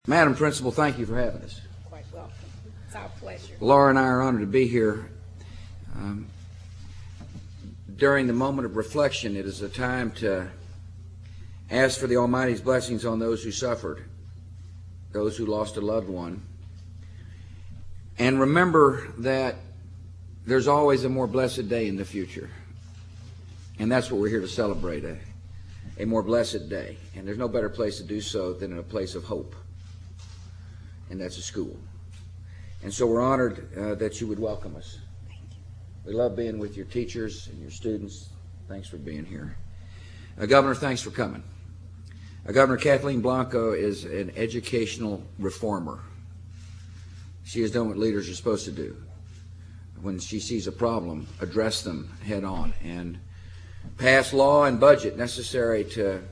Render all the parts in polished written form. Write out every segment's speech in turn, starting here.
Madam Principal, thank you for having us. Quite welcome. It's our pleasure. Laura and I are honored to be here. During the moment of reflection, it is a time to ask for the Almighty's blessings on those who suffered, those who lost a loved one, and remember that there's always a more blessed day in the future. And that's what we're here to celebrate, a more blessed day. And there's no better place to do so than in a place of hope. And that's a school. And so we're honored that you would welcome us. Thank you. We love being with your teachers and your students. Thanks for being here. Governor, thanks for coming. Governor Kathleen Blanco is an educational reformer. She has done what leaders are supposed to do. When she sees a problem, address them head on and pass law and budget necessary to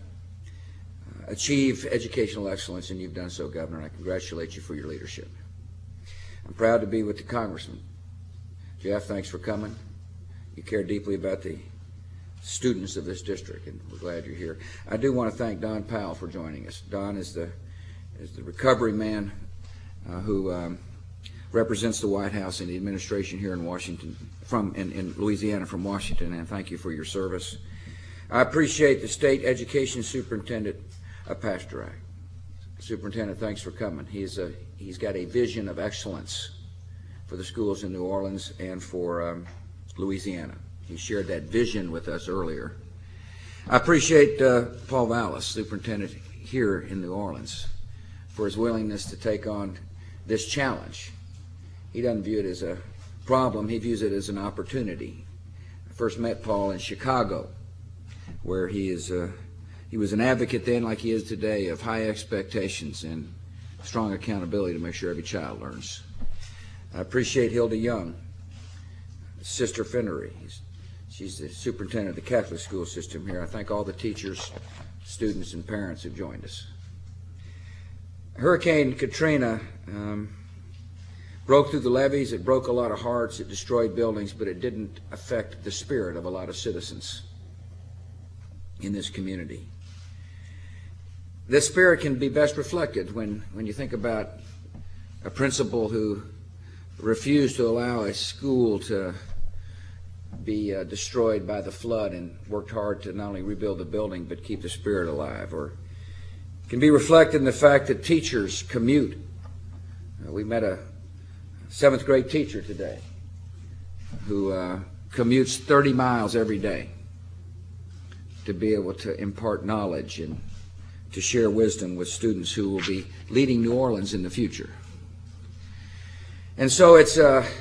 achieve educational excellence, and you've done so, Governor, and I congratulate you for your leadership. I'm proud to be with the Congressman. Jeff, thanks for coming. You care deeply about the students of this district, and we're glad you're here. I do want to thank Don Powell for joining us. Don is the recovery man who represents the White House and the administration here in Washington, in Louisiana from Washington, and thank you for your service. I appreciate the State Education Superintendent, Pasternak. Superintendent, thanks for coming. He's got a vision of excellence for the schools in New Orleans and for Louisiana. He shared that vision with us earlier. I appreciate Paul Vallis, Superintendent here in New Orleans, for his willingness to take on this challenge. He doesn't view it as a problem, he views it as an opportunity. I first met Paul in Chicago, where he was an advocate then, like he is today, of high expectations and strong accountability to make sure every child learns. I appreciate Hilda Young, Sister Finnery. She's the superintendent of the Catholic school system here. I thank all the teachers, students, and parents who joined us. Hurricane Katrina broke through the levees. It broke a lot of hearts. It destroyed buildings, but it didn't affect the spirit of a lot of citizens in this community. This spirit can be best reflected when you think about a principal who refused to allow a school to be destroyed by the flood and worked hard to not only rebuild the building but keep the spirit alive. Or it can be reflected in the fact that teachers commute. We met a 7th grade teacher today who commutes 30 miles every day to be able to impart knowledge and to share wisdom with students who will be leading New Orleans in the future. And so it's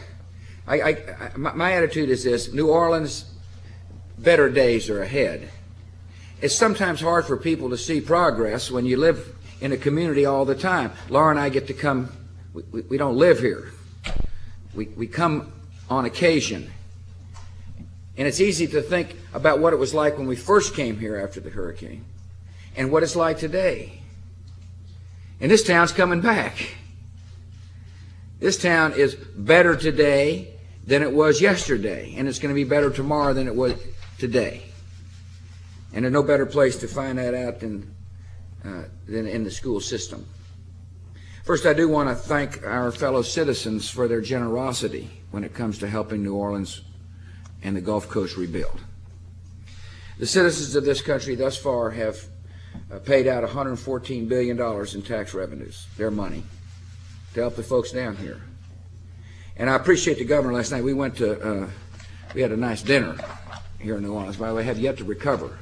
my attitude is this: New Orleans, better days are ahead. It's sometimes hard for people to see progress when you live in a community all the time. Laura and I get to come. We don't live here. We come on occasion. And it's easy to think about what it was like when we first came here after the hurricane and what it's like today. And this town's coming back. This town is better today than it was yesterday, and it's going to be better tomorrow than it was today. And there's no better place to find that out than in the school system. First, I do want to thank our fellow citizens for their generosity when it comes to helping New Orleans and the Gulf Coast rebuild. The citizens of this country thus far have paid out $114 billion in tax revenues, their money, to help the folks down here. And I appreciate the governor last night. We had a nice dinner here in New Orleans. By the way, I have yet to recover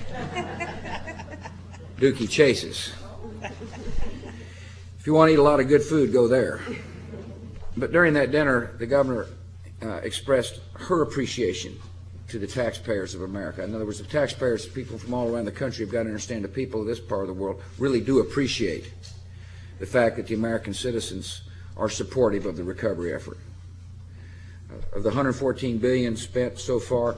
Dookie Chase's. If you want to eat a lot of good food, go there. But during that dinner, the governor expressed her appreciation to the taxpayers of America. In other words, the taxpayers, people from all around the country, have got to understand the people of this part of the world really do appreciate the fact that the American citizens are supportive of the recovery effort. Of the $114 billion spent so far,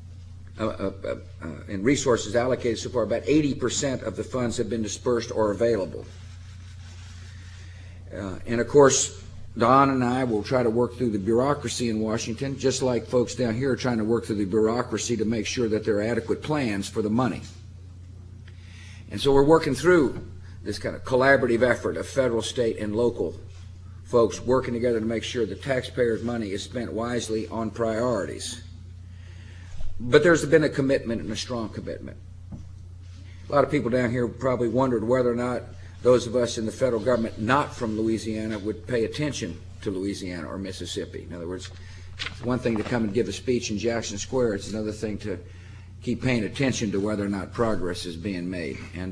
in resources allocated so far, about 80% of the funds have been dispersed or available. And of course, Don and I will try to work through the bureaucracy in Washington, just like folks down here are trying to work through the bureaucracy to make sure that there are adequate plans for the money. And so we're working through this kind of collaborative effort of federal, state, and local folks working together to make sure the taxpayers' money is spent wisely on priorities. But there's been a commitment, and a strong commitment. A lot of people down here probably wondered whether or not those of us in the federal government not from Louisiana would pay attention to Louisiana or Mississippi. In other words, it's one thing to come and give a speech in Jackson Square. It's another thing to keep paying attention to whether or not progress is being made. And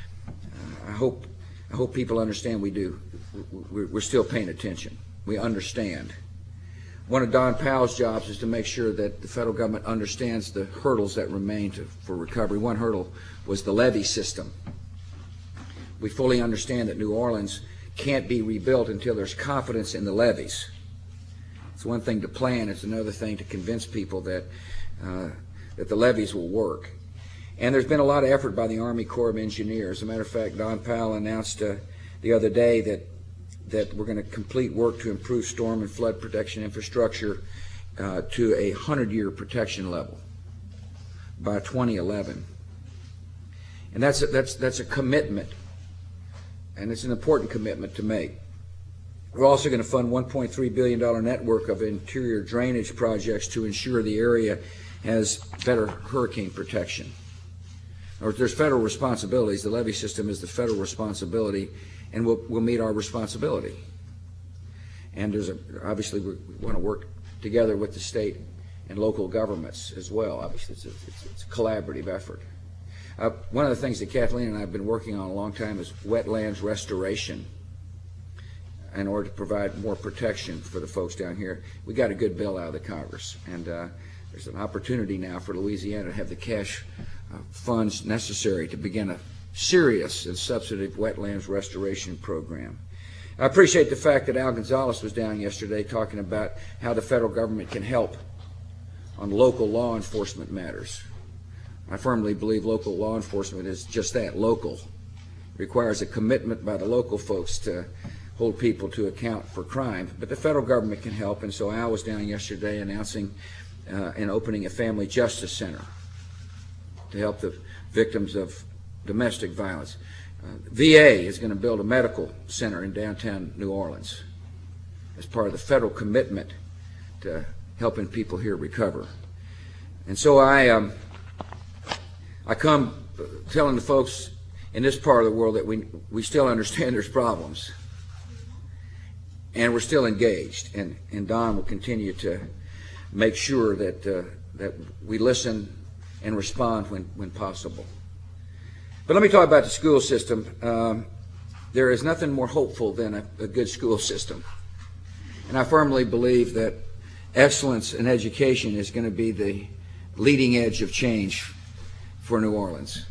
I hope people understand we do. We're still paying attention. We understand. One of Don Powell's jobs is to make sure that the federal government understands the hurdles that remain for recovery. One hurdle was the levee system. We fully understand that New Orleans can't be rebuilt until there's confidence in the levees. It's one thing to plan. It's another thing to convince people that the levees will work. And there's been a lot of effort by the Army Corps of Engineers. As a matter of fact, Don Powell announced the other day that we're going to complete work to improve storm and flood protection infrastructure to a 100-year protection level by 2011. And that's a commitment, and it's an important commitment to make. We're also going to fund $1.3 billion network of interior drainage projects to ensure the area has better hurricane protection. Or there's federal responsibilities. The levee system is the federal responsibility, and we'll meet our responsibility. And obviously we want to work together with the state and local governments as well. Obviously it's a collaborative effort. One of the things that Kathleen and I have been working on a long time is wetlands restoration in order to provide more protection for the folks down here. We got a good bill out of the Congress, and there's an opportunity now for Louisiana to have the cash funds necessary to begin a serious and substantive wetlands restoration program. I appreciate the fact that Al Gonzalez was down yesterday talking about how the federal government can help on local law enforcement matters. I firmly believe local law enforcement is just that, local. It requires a commitment by the local folks to hold people to account for crime, but the federal government can help, and so Al was down yesterday announcing and opening a family justice center to help the victims of domestic violence. VA is going to build a medical center in downtown New Orleans as part of the federal commitment to helping people here recover. And so I come telling the folks in this part of the world that we still understand there's problems, and we're still engaged, and Don will continue to make sure that we listen and respond when possible. But let me talk about the school system. There is nothing more hopeful than a good school system. And I firmly believe that excellence in education is going to be the leading edge of change for New Orleans.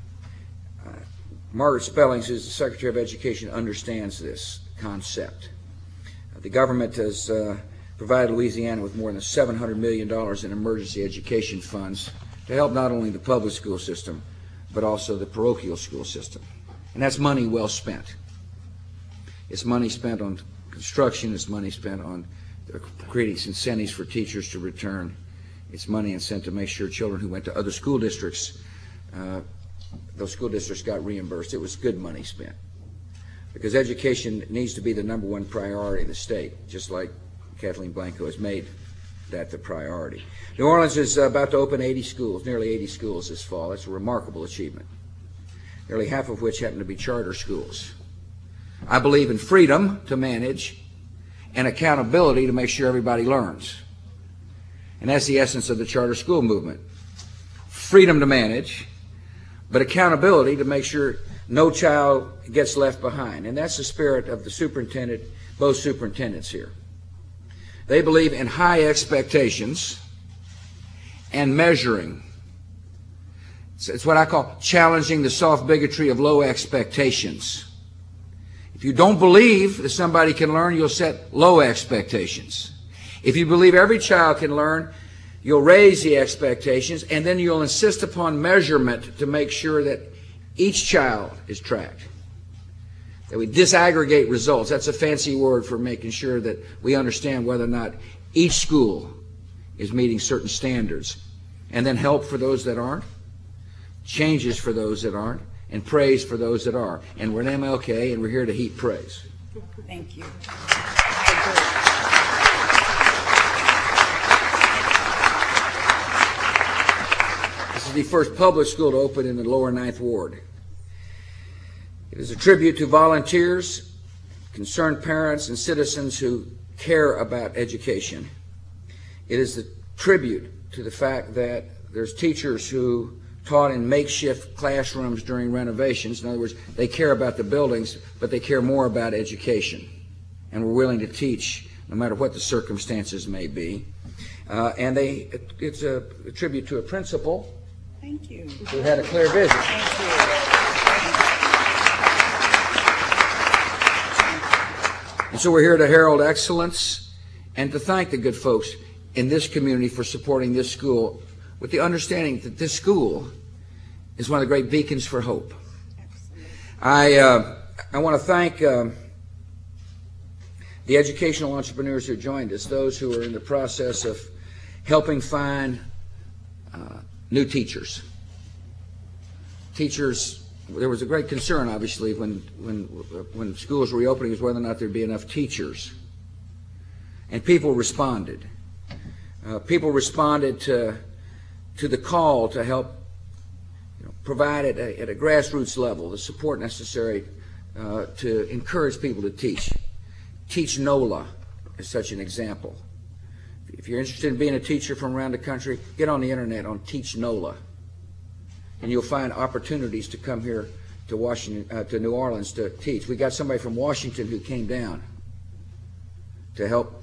Margaret Spellings, who's the Secretary of Education, understands this concept. The government has provided Louisiana with more than $700 million in emergency education funds to help not only the public school system, but also the parochial school system. And that's money well spent. It's money spent on construction. It's money spent on creating incentives for teachers to return. It's money spent to make sure children who went to other school districts, those school districts got reimbursed. It was good money spent. Because education needs to be the number one priority of the state, just like Kathleen Blanco has made that the priority. New Orleans is about to open 80 schools, nearly 80 schools this fall. That's a remarkable achievement, nearly half of which happen to be charter schools. I believe in freedom to manage and accountability to make sure everybody learns. And that's the essence of the charter school movement. Freedom to manage, but accountability to make sure no child gets left behind. And that's the spirit of the superintendent, both superintendents here. They believe in high expectations and measuring. It's what I call challenging the soft bigotry of low expectations. If you don't believe that somebody can learn, you'll set low expectations. If you believe every child can learn, you'll raise the expectations, and then you'll insist upon measurement to make sure that each child is tracked. That we disaggregate results. That's a fancy word for making sure that we understand whether or not each school is meeting certain standards. And then help for those that aren't, changes for those that aren't, and praise for those that are. And we're an MLK, and we're here to heap praise. Thank you. This is the first public school to open in the lower Ninth Ward. It is a tribute to volunteers, concerned parents, and citizens who care about education. It is a tribute to the fact that there's teachers who taught in makeshift classrooms during renovations. In other words, they care about the buildings, but they care more about education. And we're willing to teach no matter what the circumstances may be. And it's a tribute to a principal. Thank you. Who had a clear vision. Thank you. And so we're here to herald excellence and to thank the good folks in this community for supporting this school with the understanding that this school is one of the great beacons for hope. I want to thank the educational entrepreneurs who joined us, those who are in the process of helping find new teachers. Teachers, there was a great concern, obviously, when schools were reopening, was whether or not there'd be enough teachers. And people responded. People responded to the call to help provide at a grassroots level the support necessary to encourage people to teach. Teach NOLA is such an example. If you're interested in being a teacher from around the country, get on the internet on Teach NOLA, and you'll find opportunities to come here to Washington, to New Orleans to teach. We got somebody from Washington who came down to help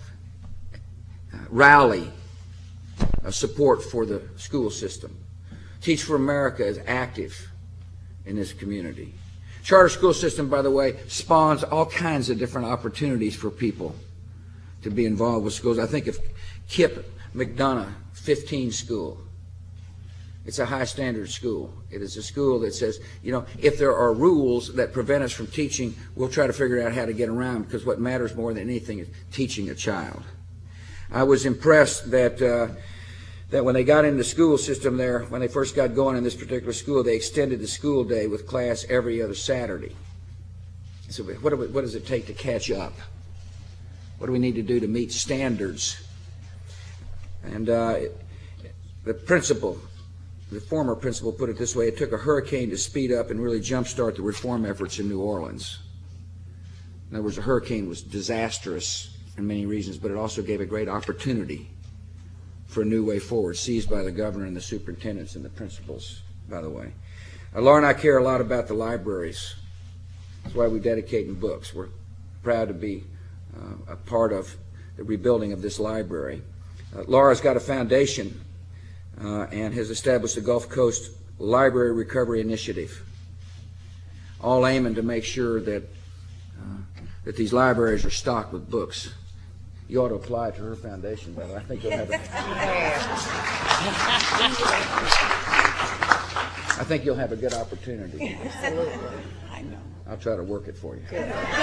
rally support for the school system. Teach for America is active in this community. Charter school system, by the way, spawns all kinds of different opportunities for people to be involved with schools. I think of Kip McDonough 15 School. It's a high standard school. It is a school that says, if there are rules that prevent us from teaching, we'll try to figure out how to get around, because what matters more than anything is teaching a child. I was impressed that when they got in the school system there, when they first got going in this particular school, they extended the school day with class every other Saturday. So what does it take to catch up? What do we need to do to meet standards? And the principal, the former principal, put it this way: it took a hurricane to speed up and really jumpstart the reform efforts in New Orleans. In other words, the hurricane was disastrous for many reasons, but it also gave a great opportunity for a new way forward, seized by the governor and the superintendents and the principals, by the way. Laura and I care a lot about the libraries. That's why we dedicate in books. We're proud to be a part of the rebuilding of this library. Laura's got a foundation and has established the Gulf Coast Library Recovery Initiative, all aiming to make sure that these libraries are stocked with books. You ought to apply to her foundation, by the way. I think you'll have I think you'll have a good opportunity. Absolutely. I know. I'll try to work it for you.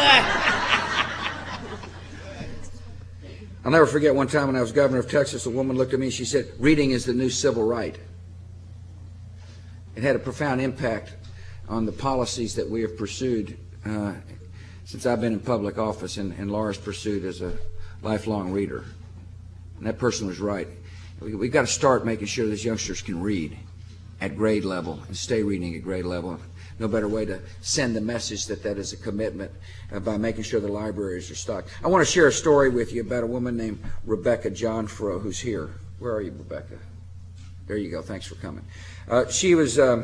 I'll never forget one time when I was governor of Texas, a woman looked at me and she said, "Reading is the new civil right." It had a profound impact on the policies that we have pursued since I've been in public office, and Laura's pursued as a lifelong reader. And that person was right. We've got to start making sure these youngsters can read at grade level and stay reading at grade level. No better way to send the message that is a commitment by making sure the libraries are stocked. I want to share a story with you about a woman named Rebecca Johnfro, who's here. Where are you, Rebecca? There you go. Thanks for coming. She was a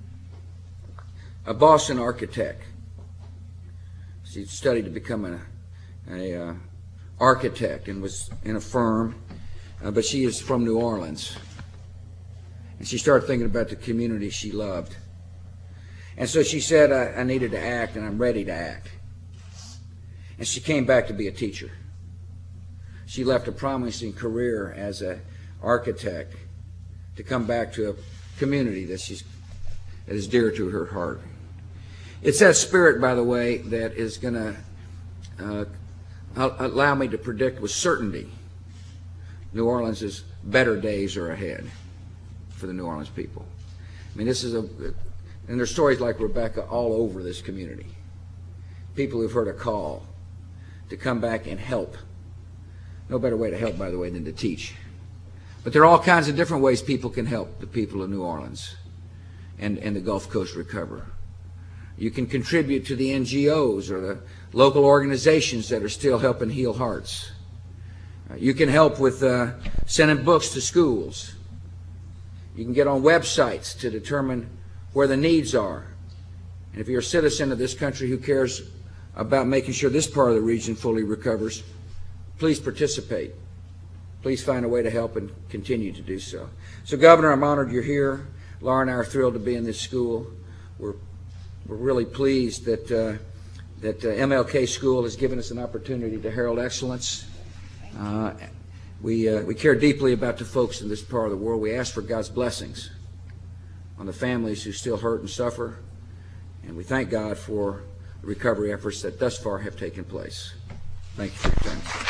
Boston architect. She studied to become an architect and was in a firm, but she is from New Orleans. And she started thinking about the community she loved. And so she said, I needed to act, and I'm ready to act. And she came back to be a teacher. She left a promising career as an architect to come back to a community that is dear to her heart. It's that spirit, by the way, that is going to allow me to predict with certainty New Orleans' better days are ahead for the New Orleans people. I mean, this is And there's stories like Rebecca all over this community. People who've heard a call to come back and help. No better way to help, by the way, than to teach. But there are all kinds of different ways people can help the people of New Orleans and the Gulf Coast recover. You can contribute to the NGOs or the local organizations that are still helping heal hearts. You can help with sending books to schools. You can get on websites to determine where the needs are. And if you're a citizen of this country who cares about making sure this part of the region fully recovers, please participate. Please find a way to help and continue to do so. So, Governor, I'm honored you're here. Laura and I are thrilled to be in this school. We're really pleased that MLK School has given us an opportunity to herald excellence. We care deeply about the folks in this part of the world. We ask for God's blessings on the families who still hurt and suffer, and we thank God for the recovery efforts that thus far have taken place. Thank you for your time.